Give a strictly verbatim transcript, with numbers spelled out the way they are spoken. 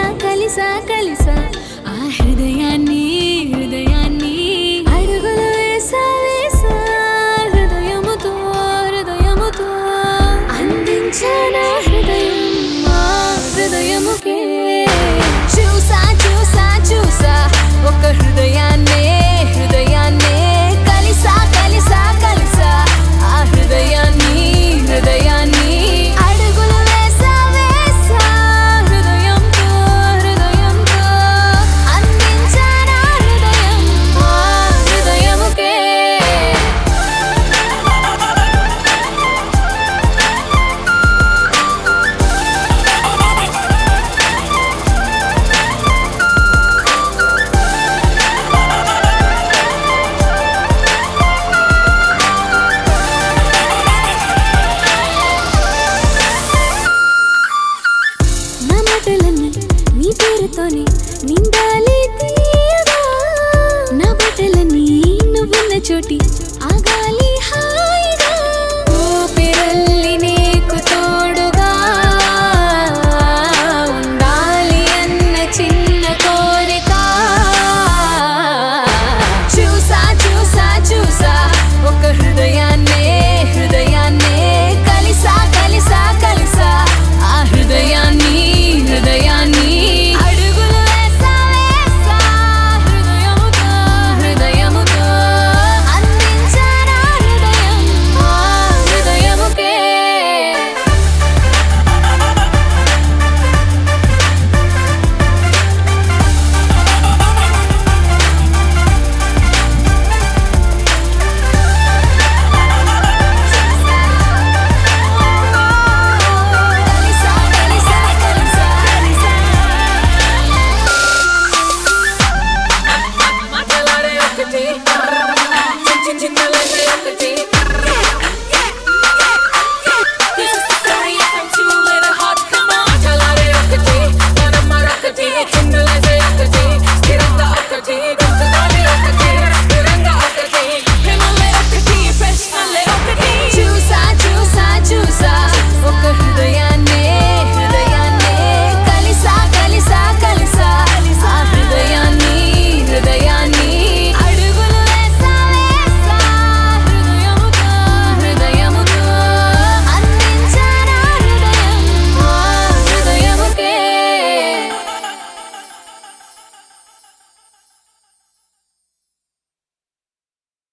కలిసా కలిసా ఆ హృదయాన్ని హృదయాన్ని అడుగులు వేసా వేసా హృదయముతో హృదయముతో అందించానా హృదయం ఆ హృదయముకే చూసా చూసా చూసా ఒక హృదయాన్నే హృదయాన్నే కలిసా కలిసా కలిసా ఆ హృదయాన్ని హృదయాన్ని అడుగులు వేసా వేసా హృదయంతో హృదయంతో అందించానా హృదయం ఆ హృదయముకే నా మాటలన్నీ నీ పేరుతోనే నిండాలి తీయగా నా బట్టలన్నీ నువ్వున్న చోటి ఆగాలి